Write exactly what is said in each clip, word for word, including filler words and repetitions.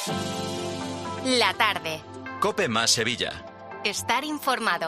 La tarde. COPE más Sevilla. Estar informado.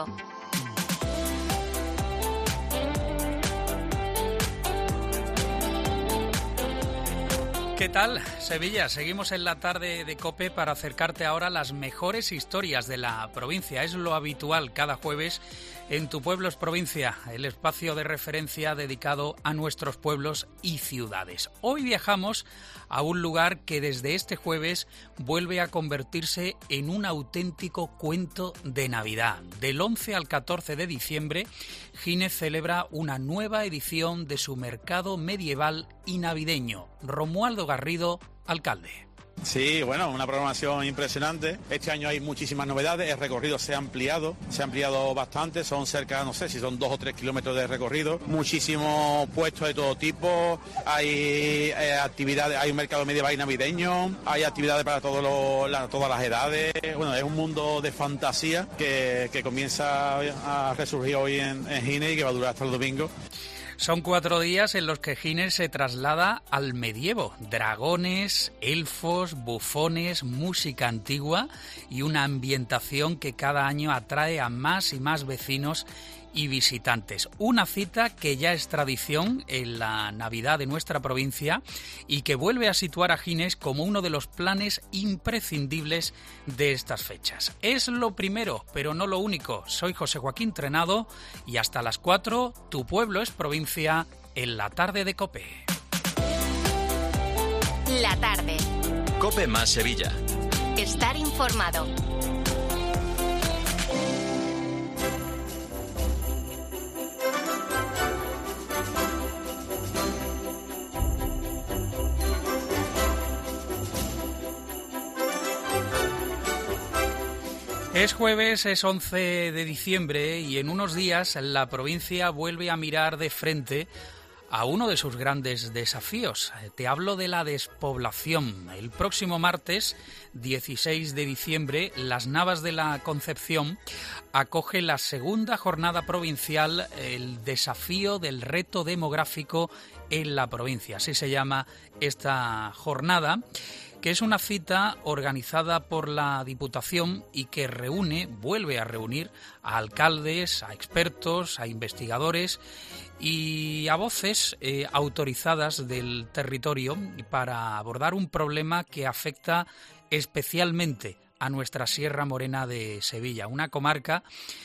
¿Qué tal, Sevilla? Seguimos en la tarde de COPE para acercarte ahora a las mejores historias de la provincia. Es lo habitual cada jueves en Tu Pueblo es Provincia, el espacio de referencia dedicado a nuestros pueblos y ciudades. Hoy viajamos a un lugar que desde este jueves vuelve a convertirse en un auténtico cuento de Navidad. Del once al catorce de diciembre, Gines celebra una nueva edición de su mercado medieval y navideño. Romualdo Garrido, alcalde. Sí, bueno, una programación impresionante. Este año hay muchísimas novedades, el recorrido se ha ampliado, se ha ampliado bastante, son cerca, no sé si son dos o tres kilómetros de recorrido, muchísimos puestos de todo tipo, hay eh, actividades, hay un mercado medieval y navideño, hay actividades para todos los, la, todas las edades. Bueno, es un mundo de fantasía que, que comienza a resurgir hoy en, en Gines y que va a durar hasta el domingo. Son cuatro días en los que Gines se traslada al medievo. Dragones, elfos, bufones, música antigua y una ambientación que cada año atrae a más y más vecinos y visitantes. Una cita que ya es tradición en la Navidad de nuestra provincia y que vuelve a situar a Gines como uno de los planes imprescindibles de estas fechas. Es lo primero, pero no lo único. Soy José Joaquín Trenado y hasta las cuatro, Tu Pueblo es Provincia, en la tarde de COPE. La tarde. COPE más Sevilla. Estar informado. Es jueves, es once de diciembre y en unos días la provincia vuelve a mirar de frente a uno de sus grandes desafíos. Te hablo de la despoblación. El próximo martes, dieciséis de diciembre, Las Navas de la Concepción acoge la segunda jornada provincial, el desafío del reto demográfico en la provincia. Así se llama esta jornada, que es una cita organizada por la Diputación y que reúne, vuelve a reunir a alcaldes, a expertos, a investigadores y a voces eh, autorizadas del territorio para abordar un problema que afecta especialmente a nuestra Sierra Morena de Sevilla, una comarca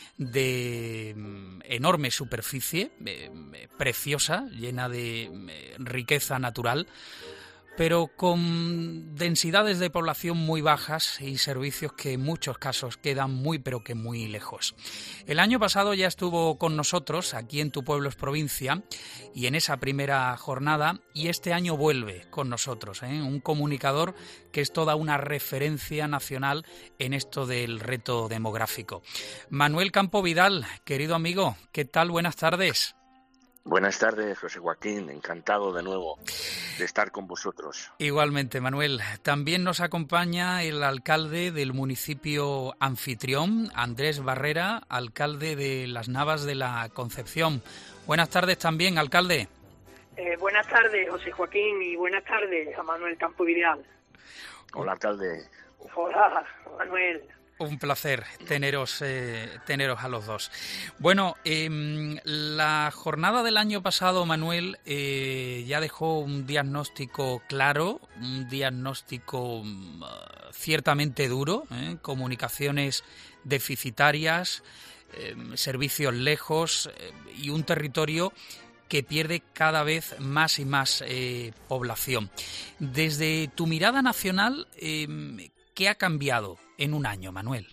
de enorme superficie, eh, preciosa, llena de eh, riqueza natural, pero con densidades de población muy bajas y servicios que en muchos casos quedan muy pero que muy lejos. El año pasado ya estuvo con nosotros aquí en Tu Pueblo es Provincia y en esa primera jornada, y este año vuelve con nosotros, ¿eh? Un comunicador que es toda una referencia nacional en esto del reto demográfico. Manuel Campo Vidal, querido amigo, ¿qué tal? Buenas tardes. Buenas tardes, José Joaquín. Encantado de nuevo de estar con vosotros. Igualmente, Manuel. También nos acompaña el alcalde del municipio anfitrión, Andrés Barrera, alcalde de Las Navas de la Concepción. Buenas tardes también, alcalde. Eh, buenas tardes, José Joaquín, y buenas tardes a Manuel Campo Vidal. Hola, alcalde. Hola, Manuel. Un placer teneros, eh, teneros a los dos. Bueno, eh, la jornada del año pasado, Manuel, eh, ya dejó un diagnóstico claro, un diagnóstico uh, ciertamente duro, ¿eh? Comunicaciones deficitarias, eh, servicios lejos eh, y un territorio que pierde cada vez más y más eh, población. Desde tu mirada nacional, eh, ¿qué ha cambiado en un año, Manuel?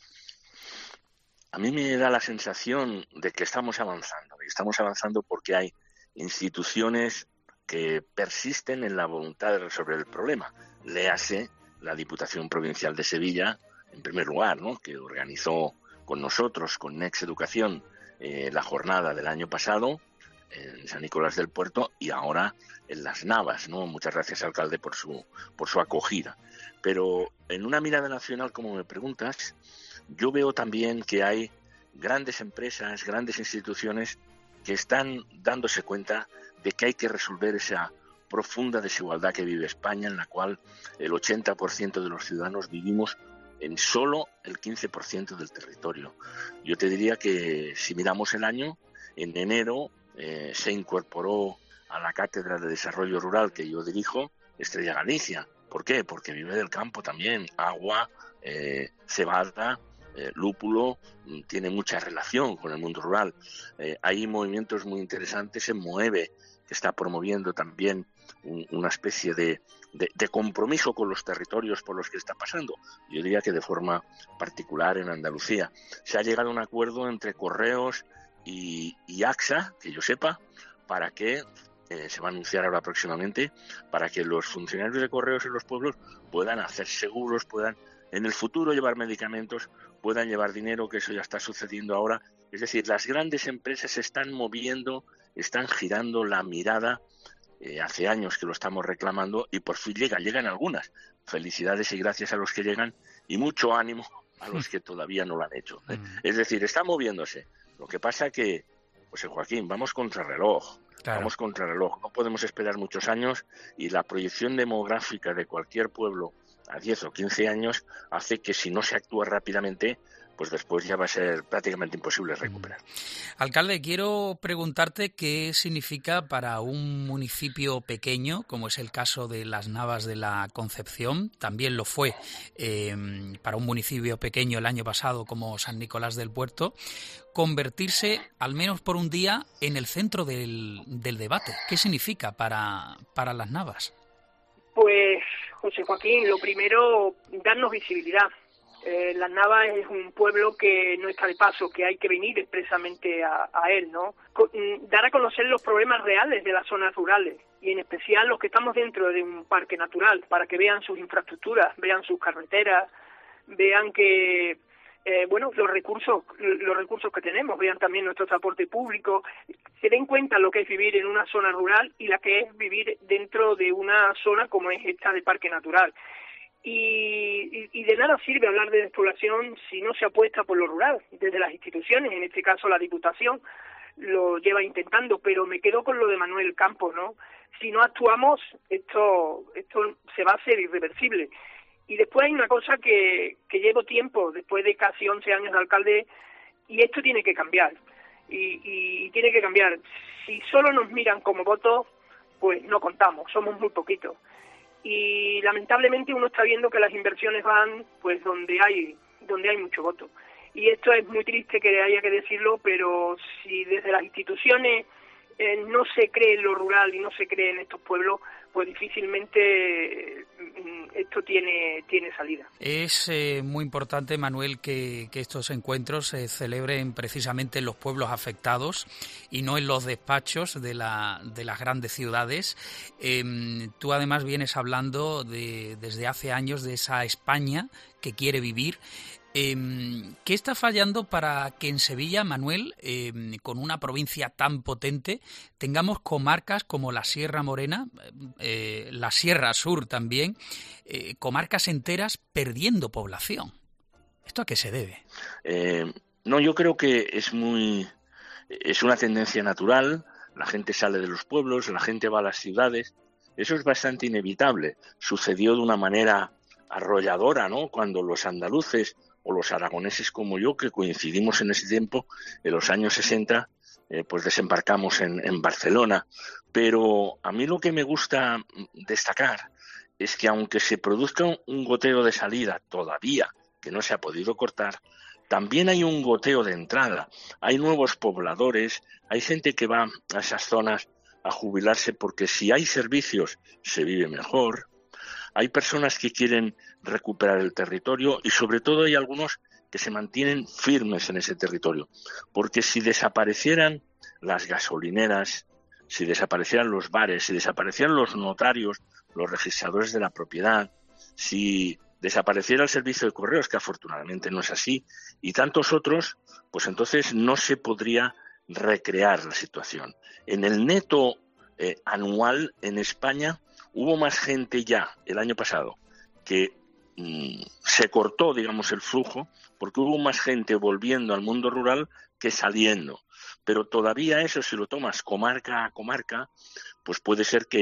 A mí me da la sensación de que estamos avanzando. Y estamos avanzando porque hay instituciones que persisten en la voluntad de resolver el problema. Léase la Diputación Provincial de Sevilla, en primer lugar, ¿no?, que organizó con nosotros, con Next Educación, eh, la jornada del año pasado en San Nicolás del Puerto y ahora en Las Navas, ¿no? Muchas gracias, alcalde, por su por su acogida. Pero en una mirada nacional, como me preguntas, yo veo también que hay grandes empresas, grandes instituciones que están dándose cuenta de que hay que resolver esa profunda desigualdad que vive España, en la cual el ochenta por ciento de los ciudadanos vivimos en solo el quince por ciento del territorio. Yo te diría que si miramos el año, en enero eh, se incorporó a la Cátedra de Desarrollo Rural que yo dirijo Estrella Galicia. ¿Por qué? Porque vive del campo también, agua, eh, cebada, eh, lúpulo, tiene mucha relación con el mundo rural. Eh, hay movimientos muy interesantes en Moeve, que está promoviendo también un, una especie de, de, de compromiso con los territorios por los que está pasando. Yo diría que de forma particular en Andalucía. Se ha llegado a un acuerdo entre Correos y, y AXA, que yo sepa, para que, eh, se va a anunciar ahora próximamente, para que los funcionarios de Correos en los pueblos puedan hacer seguros, puedan en el futuro llevar medicamentos, puedan llevar dinero, que eso ya está sucediendo ahora. Es decir, las grandes empresas se están moviendo, están girando la mirada, eh, hace años que lo estamos reclamando y por fin llegan, llegan algunas. Felicidades y gracias a los que llegan y mucho ánimo a los que todavía no lo han hecho. ¿eh? Es decir, está moviéndose. Lo que pasa que, pues Joaquín, vamos contra reloj. Claro. Vamos contra reloj. No podemos esperar muchos años y la proyección demográfica de cualquier pueblo a diez o quince años hace que si no se actúa rápidamente, pues después ya va a ser prácticamente imposible recuperar. Alcalde, quiero preguntarte qué significa para un municipio pequeño, como es el caso de Las Navas de la Concepción, también lo fue eh, para un municipio pequeño el año pasado como San Nicolás del Puerto, convertirse, al menos por un día, en el centro del, del debate. ¿Qué significa para, para Las Navas? Pues, José Joaquín, lo primero, darnos visibilidad. Eh, Las Navas es un pueblo que no está de paso, que hay que venir expresamente a, a él, ¿no? Co- dar a conocer los problemas reales de las zonas rurales y en especial los que estamos dentro de un parque natural, para que vean sus infraestructuras, vean sus carreteras, vean que eh, bueno, los recursos, los recursos que tenemos, vean también nuestro transporte público, se den cuenta lo que es vivir en una zona rural y la que es vivir dentro de una zona como es esta de parque natural. Y, y de nada sirve hablar de despoblación si no se apuesta por lo rural, desde las instituciones, en este caso la Diputación lo lleva intentando, pero me quedo con lo de Manuel Campos, ¿no? Si no actuamos, esto esto se va a hacer irreversible. Y después hay una cosa que, que llevo tiempo, después de casi once años de alcalde, y esto tiene que cambiar, y, y tiene que cambiar. Si solo nos miran como votos, pues no contamos, somos muy poquitos. Y lamentablemente uno está viendo que las inversiones van pues donde hay donde hay mucho voto. Y esto es muy triste que haya que decirlo, pero si desde las instituciones eh, no se cree en lo rural y no se cree en estos pueblos, pues difícilmente eh, esto tiene tiene salida. Es eh, muy importante, Manuel, que, que estos encuentros se celebren precisamente en los pueblos afectados y no en los despachos de, la, de las grandes ciudades. Eh, tú además vienes hablando de, desde hace años de esa España que quiere vivir. Eh, ¿Qué está fallando para que en Sevilla, Manuel, eh, con una provincia tan potente, tengamos comarcas como la Sierra Morena, eh, la Sierra Sur también, eh, comarcas enteras perdiendo población? ¿Esto a qué se debe? Eh, no, yo creo que es muy, es una tendencia natural. La gente sale de los pueblos, la gente va a las ciudades. Eso es bastante inevitable. Sucedió de una manera arrolladora, ¿no? Cuando los andaluces o los aragoneses como yo, que coincidimos en ese tiempo, en los años sesenta, eh, pues desembarcamos en, en Barcelona. Pero a mí lo que me gusta destacar es que aunque se produzca un goteo de salida todavía, que no se ha podido cortar, también hay un goteo de entrada. Hay nuevos pobladores, hay gente que va a esas zonas a jubilarse porque si hay servicios se vive mejor. Hay personas que quieren recuperar el territorio y sobre todo hay algunos que se mantienen firmes en ese territorio. Porque si desaparecieran las gasolineras, si desaparecieran los bares, si desaparecieran los notarios, los registradores de la propiedad, si desapareciera el servicio de correos, que afortunadamente no es así, y tantos otros, pues entonces no se podría recrear la situación. En el neto eh, anual en España hubo más gente ya el año pasado que mmm, se cortó, digamos, el flujo, porque hubo más gente volviendo al mundo rural que saliendo. Pero todavía eso, si lo tomas comarca a comarca, pues puede ser que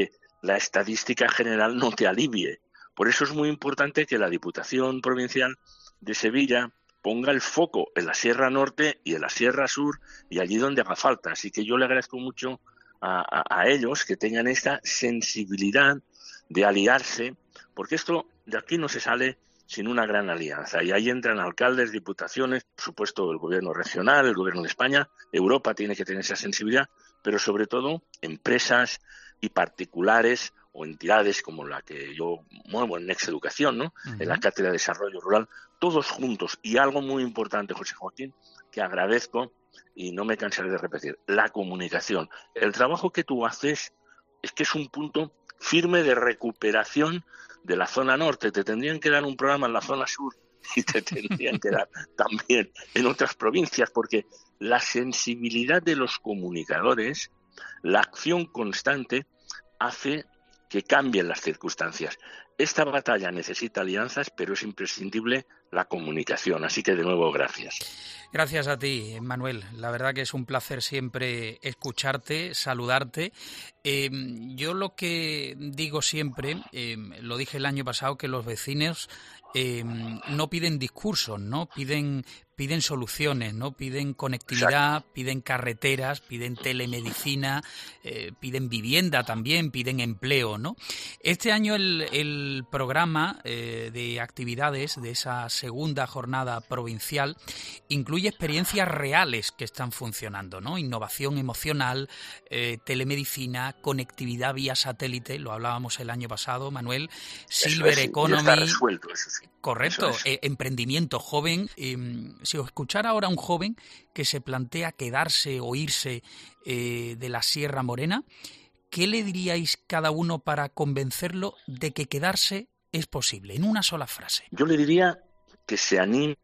la estadística general no te alivie. Por eso es muy importante que la Diputación Provincial de Sevilla ponga el foco en la Sierra Norte y en la Sierra Sur y allí donde haga falta. Así que yo le agradezco mucho a, a, a ellos que tengan esta sensibilidad de aliarse, porque esto de aquí no se sale sin una gran alianza. Y ahí entran alcaldes, diputaciones, por supuesto el gobierno regional, el gobierno de España, Europa tiene que tener esa sensibilidad, pero sobre todo empresas y particulares o entidades como la que yo muevo en Next Educación, ¿no? Uh-huh. En la Cátedra de Desarrollo Rural, todos juntos. Y algo muy importante, José Joaquín, que agradezco y no me cansaré de repetir, la comunicación. El trabajo que tú haces es que es un punto firme de recuperación de la zona norte. Te tendrían que dar un programa en la zona sur y te tendrían que dar también en otras provincias, porque la sensibilidad de los comunicadores, la acción constante, hace que cambien las circunstancias. Esta batalla necesita alianzas, pero es imprescindible la comunicación. Así que, de nuevo, gracias. Gracias a ti, Manuel. La verdad que es un placer siempre escucharte, saludarte. Eh, yo lo que digo siempre, eh, lo dije el año pasado, que los vecinos eh, no piden discursos, ¿no? Piden piden soluciones, ¿no? Piden conectividad, Exacto. piden carreteras, piden telemedicina, eh, piden vivienda también, piden empleo, ¿no? Este año el, el programa eh, de actividades de esa segunda jornada provincial incluye experiencias reales que están funcionando, ¿no? Innovación emocional, eh, telemedicina, conectividad vía satélite, lo hablábamos el año pasado, Manuel, Silver es, Economy. Está resuelto, eso sí. Correcto, eh, emprendimiento joven. Eh, si os escuchara ahora un joven que se plantea quedarse o irse eh, de la Sierra Morena, ¿qué le diríais cada uno para convencerlo de que quedarse es posible? En una sola frase. Yo le diría que se anime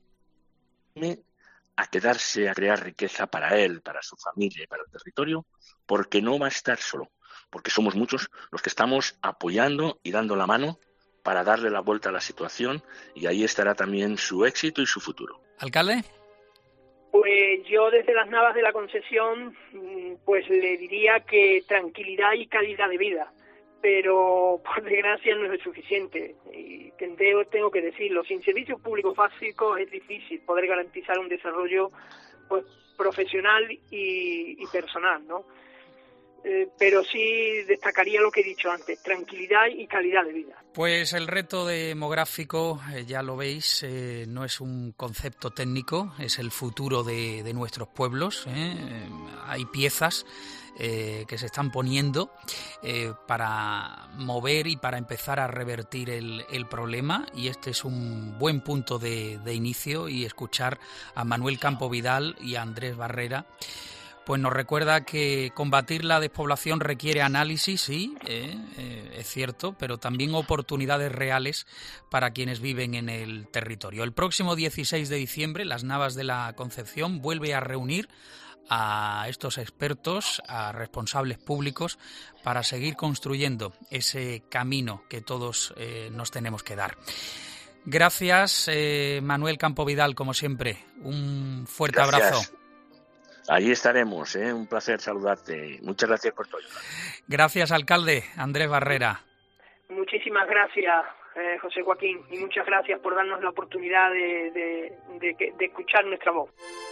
a quedarse, a crear riqueza para él, para su familia y para el territorio, porque no va a estar solo, porque somos muchos los que estamos apoyando y dando la mano para darle la vuelta a la situación, y ahí estará también su éxito y su futuro. ¿Alcalde? Pues yo desde las Navas de la Concesión, pues le diría que tranquilidad y calidad de vida, pero por desgracia no es suficiente, y tengo, tengo que decirlo, sin servicios públicos básicos es difícil poder garantizar un desarrollo pues profesional y, y personal, ¿no? Eh, pero sí destacaría lo que he dicho antes, tranquilidad y calidad de vida. Pues el reto demográfico, eh, ya lo veis, eh, no es un concepto técnico, es el futuro de, de nuestros pueblos. ¿eh? Eh, hay piezas eh, que se están poniendo eh, para mover y para empezar a revertir el, el problema, y este es un buen punto de, de inicio, y escuchar a Manuel Campo Vidal y a Andrés Barrera pues nos recuerda que combatir la despoblación requiere análisis, sí, eh, eh, es cierto, pero también oportunidades reales para quienes viven en el territorio. El próximo dieciséis de diciembre, las Navas de la Concepción vuelve a reunir a estos expertos, a responsables públicos, para seguir construyendo ese camino que todos eh, nos tenemos que dar. Gracias, eh, Manuel Campo Vidal, como siempre. Un fuerte Gracias. abrazo. Ahí estaremos, ¿eh? Un placer saludarte. Muchas gracias por todo. Gracias, alcalde Andrés Barrera. Muchísimas gracias, eh, José Joaquín, y muchas gracias por darnos la oportunidad de, de, de, de escuchar nuestra voz.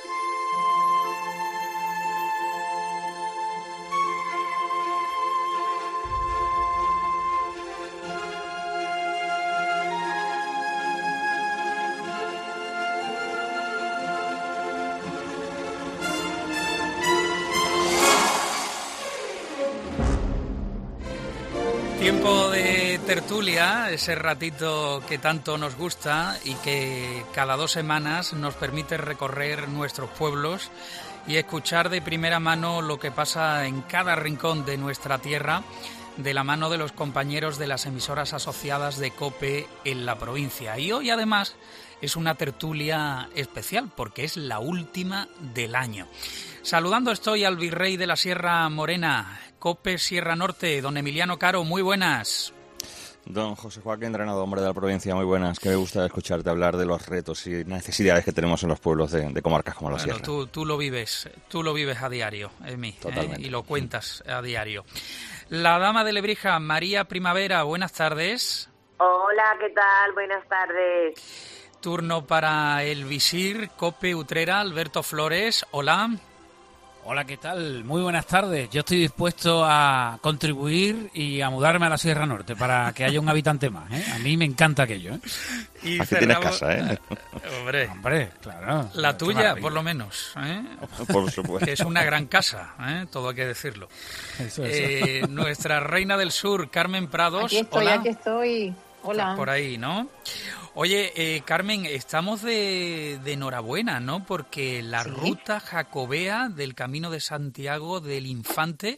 Tiempo de tertulia, ese ratito que tanto nos gusta y que cada dos semanas nos permite recorrer nuestros pueblos y escuchar de primera mano lo que pasa en cada rincón de nuestra tierra, de la mano de los compañeros de las emisoras asociadas de COPE en la provincia. Y hoy además es una tertulia especial porque es la última del año. Saludando estoy al virrey de la Sierra Morena, COPE Sierra Norte, don Emiliano Caro, muy buenas. Don José Joaquín Drenado, hombre de la provincia, muy buenas. Que me gusta escucharte hablar de los retos y necesidades que tenemos en los pueblos de, de comarcas como la bueno, Sierra. Tú, tú lo vives, tú lo vives a diario, Emi, Totalmente. ¿eh? Y lo cuentas a diario. La dama de Lebrija, María Primavera, buenas tardes. Hola, ¿qué tal? Buenas tardes. Turno para el visir Cope Utrera, Alberto Flores. Hola. Hola, ¿qué tal? Muy buenas tardes. Yo estoy dispuesto a contribuir y a mudarme a la Sierra Norte para que haya un habitante más, ¿eh? A mí me encanta aquello, ¿eh? Y Aquí tienes casa, ¿eh? Hombre, Hombre, claro. la tuya, por lo menos, ¿eh? Por supuesto. Que es una gran casa, ¿eh? Todo hay que decirlo. Eso, eso. Eh, nuestra reina del sur, Carmen Prados. Aquí estoy, Hola. aquí estoy. Hola. Por ahí, ¿no? Oye, eh, Carmen, estamos de, de enhorabuena, ¿no? Porque la ¿Sí? ruta jacobea del Camino de Santiago del Infante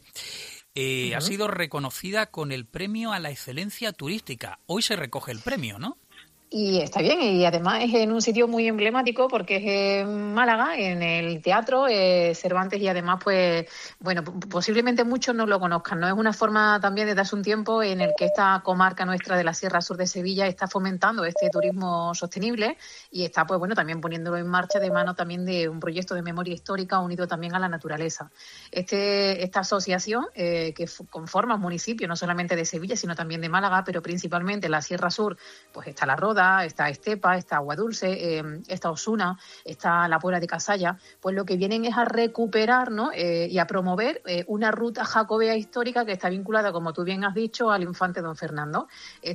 eh, uh-huh. ha sido reconocida con el premio a la excelencia turística. Hoy se recoge el premio, ¿no? Y está bien, y además es en un sitio muy emblemático porque es en Málaga, en el Teatro eh, Cervantes, y además, pues, bueno, posiblemente muchos no lo conozcan, ¿no? Es una forma también de darse un tiempo en el que esta comarca nuestra de la Sierra Sur de Sevilla está fomentando este turismo sostenible y está, pues bueno, también poniéndolo en marcha de mano también de un proyecto de memoria histórica unido también a la naturaleza. Este, esta asociación eh, que conforma un municipio no solamente de Sevilla, sino también de Málaga, pero principalmente en la Sierra Sur, pues está La Roda, está Estepa, está Agua Dulce, eh, está Osuna, está la Puebla de Casalla, pues lo que vienen es a recuperar, ¿no? eh, y a promover eh, una ruta jacobea histórica que está vinculada, como tú bien has dicho, al infante don Fernando.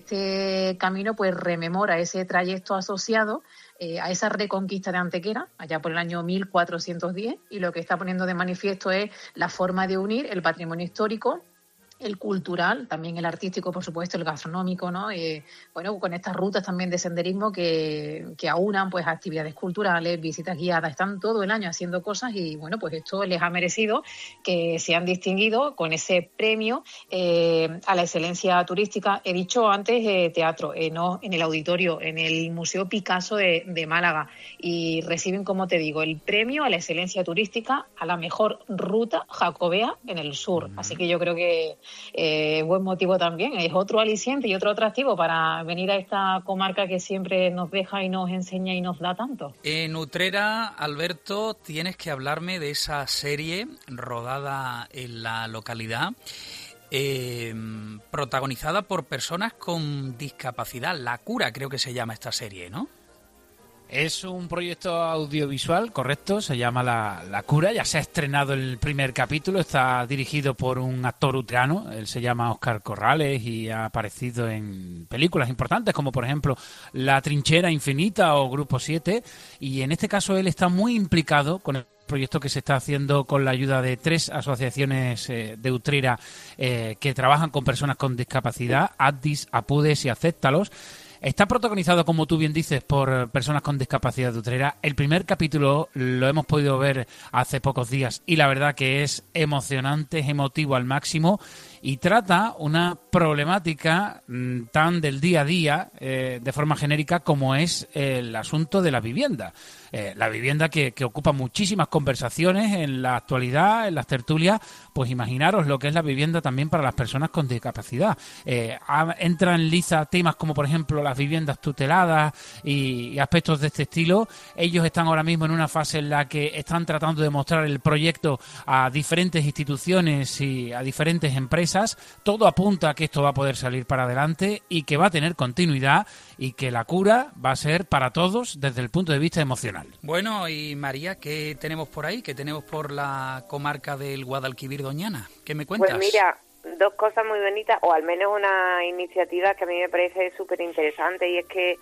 Este camino pues rememora ese trayecto asociado eh, a esa reconquista de Antequera, allá por el año mil cuatrocientos diez, y lo que está poniendo de manifiesto es la forma de unir el patrimonio histórico, el cultural, también el artístico, por supuesto, el gastronómico, ¿no? Eh, bueno, con estas rutas también de senderismo que, que aunan pues actividades culturales, visitas guiadas, están todo el año haciendo cosas y bueno, pues esto les ha merecido que se han distinguido con ese premio eh, a la excelencia turística. He dicho antes eh, teatro, eh, no en el auditorio, en el Museo Picasso de, de Málaga, y reciben, como te digo, el premio a la excelencia turística a la mejor ruta jacobea en el sur. Así que yo creo que Eh, buen motivo también, es otro aliciente y otro atractivo para venir a esta comarca que siempre nos deja y nos enseña y nos da tanto. En Utrera, Alberto, tienes que hablarme de esa serie rodada en la localidad, eh, protagonizada por personas con discapacidad. La Cura, creo que se llama esta serie, ¿no? Es un proyecto audiovisual, correcto, se llama La, La Cura, ya se ha estrenado el primer capítulo, está dirigido por un actor utrano, él se llama Óscar Corrales y ha aparecido en películas importantes como por ejemplo La Trinchera Infinita o Grupo siete, y en este caso él está muy implicado con el proyecto que se está haciendo con la ayuda de tres asociaciones eh, de Utrera eh, que trabajan con personas con discapacidad, ADDIS, APUDES y Acéptalos. Está protagonizado, como tú bien dices, por personas con discapacidad de Utrera. El primer capítulo lo hemos podido ver hace pocos días y la verdad que es emocionante, es emotivo al máximo y trata una problemática mmm, tan del día a día, eh, de forma genérica, como es el asunto de la vivienda. Eh, la vivienda que, que ocupa muchísimas conversaciones en la actualidad, en las tertulias, pues imaginaros lo que es la vivienda también para las personas con discapacidad. Eh, a, entra en liza temas como, por ejemplo, las viviendas tuteladas y, y aspectos de este estilo. Ellos están ahora mismo en una fase en la que están tratando de mostrar el proyecto a diferentes instituciones y a diferentes empresas. Todo apunta a que esto va a poder salir para adelante y que va a tener continuidad y que la cura va a ser para todos desde el punto de vista emocional. Bueno, y María, ¿qué tenemos por ahí? ¿Qué tenemos por la comarca del Guadalquivir Doñana? ¿Qué me cuentas? Pues mira, dos cosas muy bonitas, o al menos una iniciativa que a mí me parece súper interesante, y es que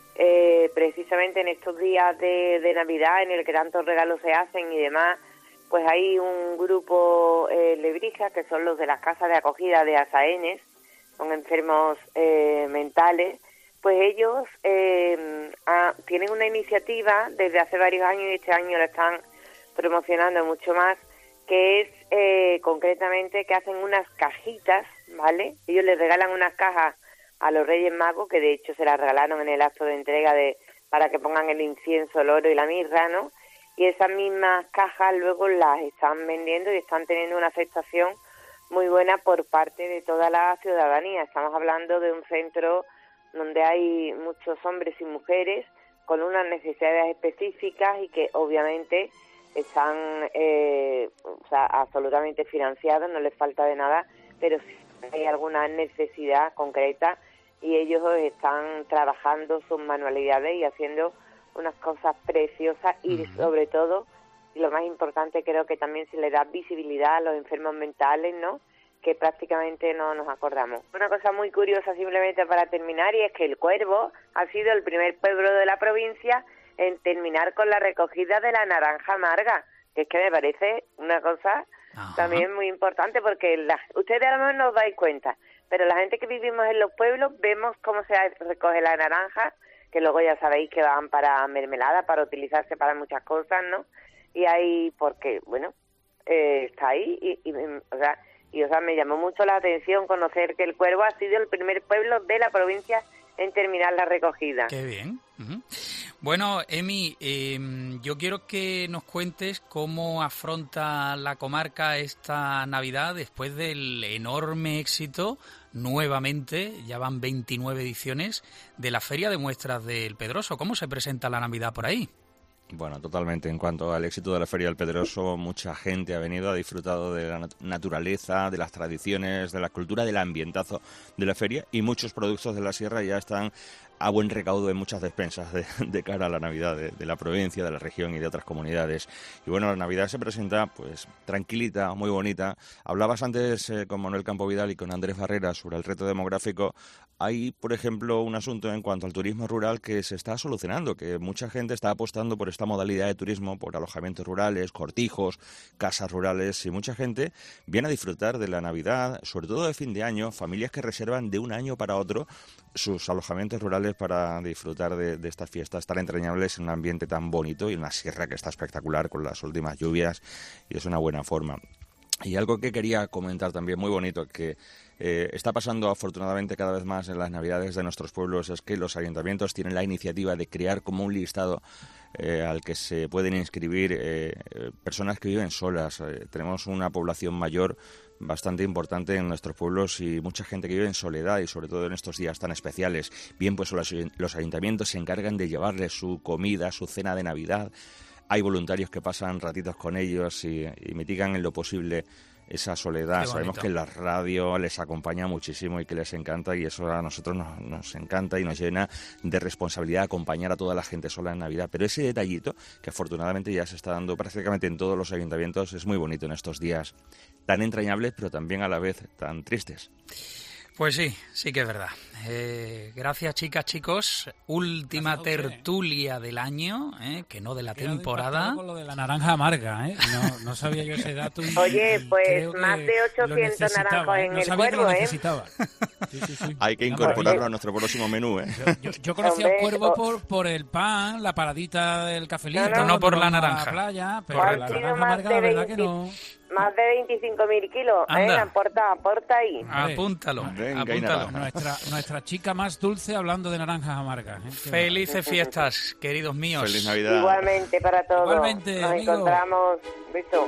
eh, precisamente en estos días de, de Navidad, en el que tantos regalos se hacen y demás, pues hay un grupo eh, lebrija, que son los de las casas de acogida de asaenes, son enfermos eh, mentales. Pues ellos eh, ah, tienen una iniciativa desde hace varios años y este año la están promocionando mucho más, que es eh, concretamente que hacen unas cajitas, ¿vale? Ellos les regalan unas cajas a los Reyes Magos, que de hecho se las regalaron en el acto de entrega de para que pongan el incienso, el oro y la mirra, ¿no? Y esas mismas cajas luego las están vendiendo y están teniendo una aceptación muy buena por parte de toda la ciudadanía. Estamos hablando de un centro donde hay muchos hombres y mujeres con unas necesidades específicas y que obviamente están eh, o sea, absolutamente financiados, no les falta de nada, pero si hay alguna necesidad concreta y ellos están trabajando sus manualidades y haciendo unas cosas preciosas y uh-huh. sobre todo, y lo más importante, creo que también se le da visibilidad a los enfermos mentales, ¿no?, que prácticamente no nos acordamos. Una cosa muy curiosa simplemente para terminar, y es que el Cuervo ha sido el primer pueblo de la provincia en terminar con la recogida de la naranja amarga, que es que me parece una cosa Ajá. también muy importante, porque la, ustedes a lo mejor no os dais cuenta, pero la gente que vivimos en los pueblos vemos cómo se recoge la naranja, que luego ya sabéis que van para mermelada, para utilizarse para muchas cosas, ¿no? Y ahí, porque, bueno, eh, está ahí y, y o sea, y o sea, me llamó mucho la atención conocer que el Cuervo ha sido el primer pueblo de la provincia en terminar la recogida. Qué bien. Uh-huh. Bueno, Emi, eh, yo quiero que nos cuentes cómo afronta la comarca esta Navidad después del enorme éxito, nuevamente, ya van veintinueve ediciones, de la Feria de Muestras del Pedroso. ¿Cómo se presenta la Navidad por ahí? Bueno, totalmente. En cuanto al éxito de la Feria del Pedroso, mucha gente ha venido, ha disfrutado de la nat- naturaleza, de las tradiciones, de la cultura, del ambientazo de la feria, y muchos productos de la sierra ya están a buen recaudo en muchas despensas de, de cara a la Navidad de, de la provincia, de la región y de otras comunidades. Y bueno, la Navidad se presenta pues tranquilita, muy bonita. Hablabas antes eh, con Manuel Campo Vidal y con Andrés Barrera sobre el reto demográfico. Hay, por ejemplo, un asunto en cuanto al turismo rural que se está solucionando, que mucha gente está apostando por esta modalidad de turismo, por alojamientos rurales, cortijos, casas rurales, y mucha gente viene a disfrutar de la Navidad, sobre todo de fin de año, familias que reservan de un año para otro sus alojamientos rurales para disfrutar de, de estas fiestas tan entrañables en un ambiente tan bonito y en una sierra que está espectacular con las últimas lluvias, y es una buena forma. Y algo que quería comentar también muy bonito, que eh, está pasando afortunadamente cada vez más en las Navidades de nuestros pueblos, es que los ayuntamientos tienen la iniciativa de crear como un listado eh, al que se pueden inscribir eh, personas que viven solas. Eh, tenemos una población mayor bastante importante en nuestros pueblos y mucha gente que vive en soledad, y sobre todo en estos días tan especiales. Bien, pues los, los ayuntamientos se encargan de llevarles su comida, su cena de Navidad. Hay voluntarios que pasan ratitos con ellos y, y mitigan en lo posible esa soledad. Sabemos que la radio les acompaña muchísimo y que les encanta, y eso a nosotros nos, nos encanta y nos llena de responsabilidad acompañar a toda la gente sola en Navidad. Pero ese detallito, que afortunadamente ya se está dando prácticamente en todos los ayuntamientos, es muy bonito en estos días tan entrañables, pero también a la vez tan tristes. Pues sí, sí que es verdad. Eh, gracias, chicas, chicos. Última tertulia del año, eh, que no de la Queda temporada. Con lo de la naranja amarga, ¿eh? No, no sabía yo ese dato. Y, Oye, y pues más de ochocientos naranjos en no el sabía Cuervo, que lo ¿eh? necesitaba. Sí, sí, sí. Hay que incorporarlo a nuestro próximo menú, ¿eh? Yo, yo, yo conocí al Cuervo por, por el pan, la paradita del cafelito. No, no, no por la naranja. A la playa, pero Han la sido naranja más amarga, de la verdad veinte que no. Más de veinticinco mil kilos, ¿eh? Anda. Aporta, aporta ahí. Apúntalo, Venga, apúntalo. Nuestra, nuestra chica más dulce hablando de naranjas amargas. ¿eh? Felices fiestas, queridos míos. Feliz Navidad. Igualmente para todos. Igualmente, Nos amigo. encontramos. Beso.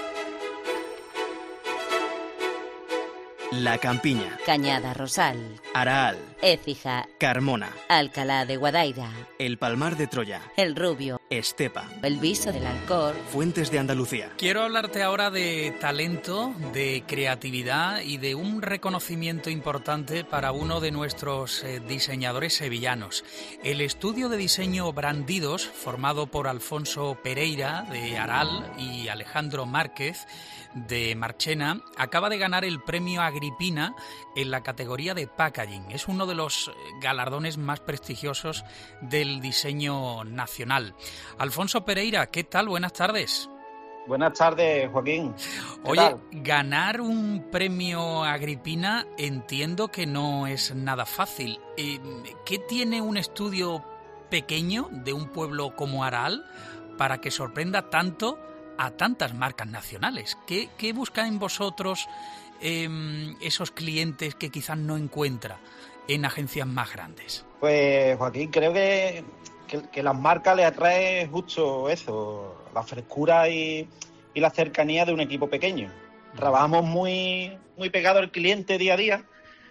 La Campiña, Cañada Rosal, Araal, Écija, Carmona, Alcalá de Guadaira, El Palmar de Troya, El Rubio, Estepa, El Viso del Alcor. Fuentes de Andalucía. Quiero hablarte ahora de talento, de creatividad y de un reconocimiento importante para uno de nuestros eh, diseñadores sevillanos. El estudio de diseño Brandidos, formado por Alfonso Pereira de Aral y Alejandro Márquez de Marchena, acaba de ganar el premio Agripina en la categoría de packaging. Es uno de los galardones más prestigiosos del diseño nacional. Alfonso Pereira, ¿qué tal? Buenas tardes. Buenas tardes, Joaquín. Oye, tal? ganar un premio Agripina entiendo que no es nada fácil. Eh, ¿Qué tiene un estudio pequeño de un pueblo como Aral para que sorprenda tanto a tantas marcas nacionales? ¿Qué, qué busca en vosotros eh, esos clientes que quizás no encuentra en agencias más grandes? Pues, Joaquín, creo que, que, que las marcas le atrae justo eso, la frescura y, y la cercanía de un equipo pequeño. Trabajamos muy, muy pegado al cliente día a día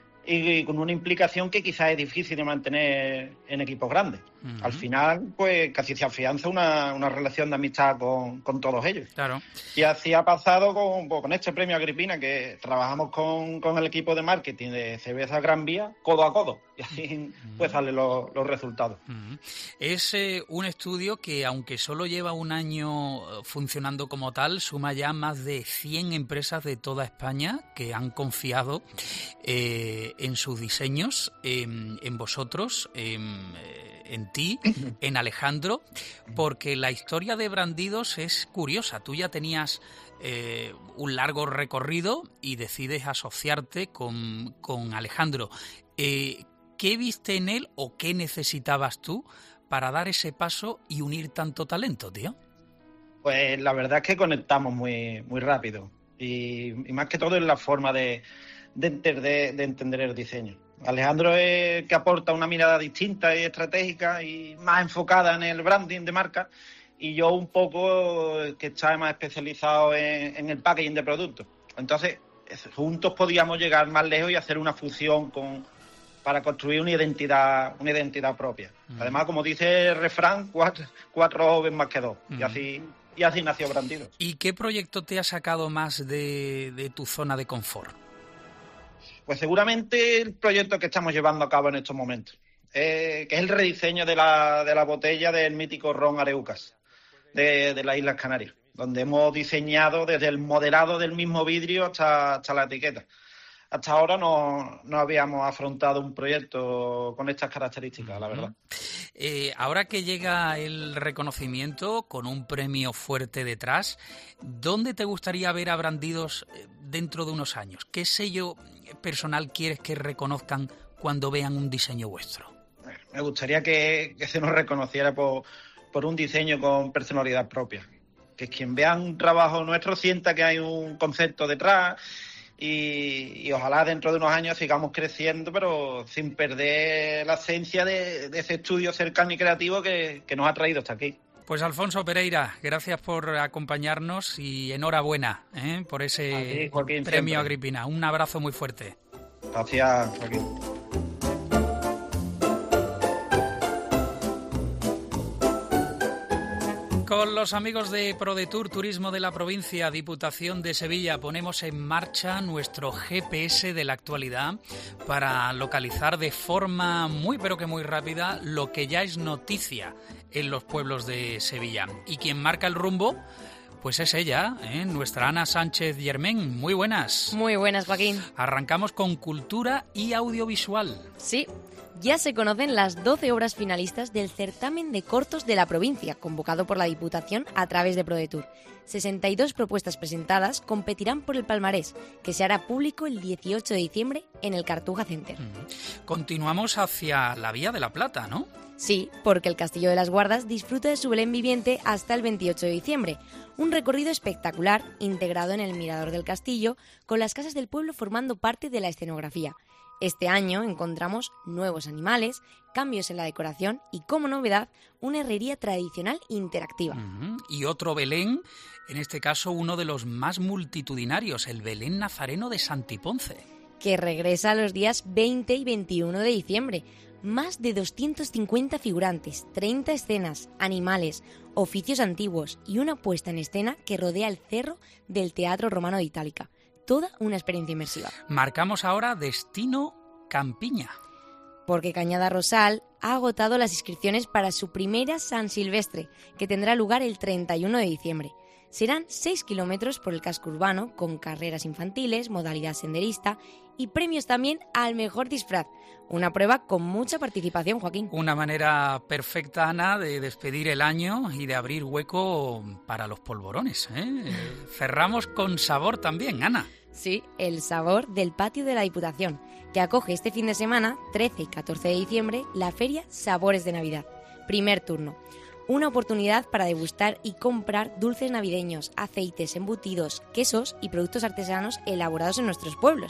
y con una implicación que quizás es difícil de mantener en equipos grandes. Uh-huh. Al final, pues casi se afianza una, una relación de amistad con, con todos ellos. Claro. Y así ha pasado con, pues, con este premio Agripina, que trabajamos con, con el equipo de marketing de Cerveza Gran Vía codo a codo. Y así uh-huh. pues salen los, los resultados. Uh-huh. Es eh, un estudio que, aunque solo lleva un año funcionando como tal, suma ya más de cien empresas de toda España que han confiado eh, en sus diseños, en, en vosotros, en, en ti, en Alejandro, porque la historia de Brandidos es curiosa. Tú ya tenías eh, un largo recorrido y decides asociarte con, con Alejandro. Eh, ¿Qué viste en él o qué necesitabas tú para dar ese paso y unir tanto talento, tío? Pues la verdad es que conectamos muy, muy rápido y, y más que todo en la forma de, de, entender, de entender el diseño. Alejandro es que aporta una mirada distinta y estratégica y más enfocada en el branding de marca, y yo un poco que está más especializado en, en el packaging de productos. Entonces, juntos podíamos llegar más lejos y hacer una fusión con, para construir una identidad, una identidad propia. Uh-huh. Además, como dice el refrán, cuatro, cuatro jóvenes más que dos. Uh-huh. Y así, y así nació Brandidos. ¿Y qué proyecto te ha sacado más de, de tu zona de confort? Pues seguramente el proyecto que estamos llevando a cabo en estos momentos, eh, que es el rediseño de la, de la botella del mítico ron Areucas de, de las Islas Canarias, donde hemos diseñado desde el modelado del mismo vidrio hasta, hasta la etiqueta. Hasta ahora no, no habíamos afrontado un proyecto con estas características, la verdad. Eh, ahora que llega el reconocimiento con un premio fuerte detrás, ¿dónde te gustaría ver a Brandidos dentro de unos años? ¿Qué sello personal quieres que reconozcan cuando vean un diseño vuestro? Me gustaría que, que se nos reconociera por, por un diseño con personalidad propia. Que quien vea un trabajo nuestro sienta que hay un concepto detrás. Y, y ojalá dentro de unos años sigamos creciendo, pero sin perder la esencia de, de ese estudio cercano y creativo que, que nos ha traído hasta aquí. Pues Alfonso Pereira, gracias por acompañarnos y enhorabuena ¿eh? por ese ti, Joaquín, premio siempre. Agripina. Un abrazo muy fuerte. Gracias, Joaquín. Con los amigos de ProDetour Turismo de la Provincia, Diputación de Sevilla, ponemos en marcha nuestro G P S de la actualidad para localizar de forma muy pero que muy rápida lo que ya es noticia en los pueblos de Sevilla. Y quien marca el rumbo, pues es ella, ¿eh? nuestra Ana Sánchez Germén. Muy buenas. Muy buenas, Joaquín. Arrancamos con cultura y audiovisual. Sí. Ya se conocen las doce obras finalistas del certamen de cortos de la provincia, convocado por la Diputación a través de ProDetour. sesenta y dos propuestas presentadas competirán por el palmarés, que se hará público el dieciocho de diciembre en el Cartuja Center. Continuamos hacia la Vía de la Plata, ¿no? Sí, porque el Castillo de las Guardas disfruta de su Belén viviente hasta el veintiocho de diciembre. Un recorrido espectacular, integrado en el mirador del castillo, con las casas del pueblo formando parte de la escenografía. Este año encontramos nuevos animales, cambios en la decoración y, como novedad, una herrería tradicional interactiva. Uh-huh. Y otro Belén, en este caso uno de los más multitudinarios, el Belén Nazareno de Santiponce, que regresa los días veinte y veintiuno de diciembre. Más de doscientos cincuenta figurantes, treinta escenas, animales, oficios antiguos y una puesta en escena que rodea el cerro del Teatro Romano de Itálica. Toda una experiencia inmersiva. Marcamos ahora destino Campiña. Porque Cañada Rosal ha agotado las inscripciones para su primera San Silvestre, que tendrá lugar el treinta y uno de diciembre. Serán seis kilómetros por el casco urbano, con carreras infantiles, modalidad senderista y premios también al mejor disfraz. Una prueba con mucha participación, Joaquín. Una manera perfecta, Ana, de despedir el año y de abrir hueco para los polvorones, ¿eh? Cerramos con sabor también, Ana. Sí, el sabor del patio de la Diputación, que acoge este fin de semana, trece y catorce de diciembre, la feria Sabores de Navidad. Primer turno. Una oportunidad para degustar y comprar dulces navideños, aceites, embutidos, quesos y productos artesanos elaborados en nuestros pueblos.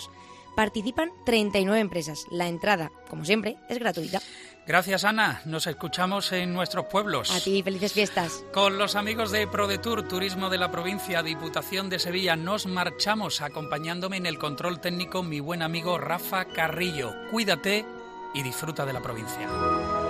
Participan treinta y nueve empresas. La entrada, como siempre, es gratuita. Gracias, Ana. Nos escuchamos en nuestros pueblos. A ti, felices fiestas. Con los amigos de ProDetour, Turismo de la Provincia, Diputación de Sevilla, nos marchamos, acompañándome en el control técnico mi buen amigo Rafa Carrillo. Cuídate y disfruta de la provincia.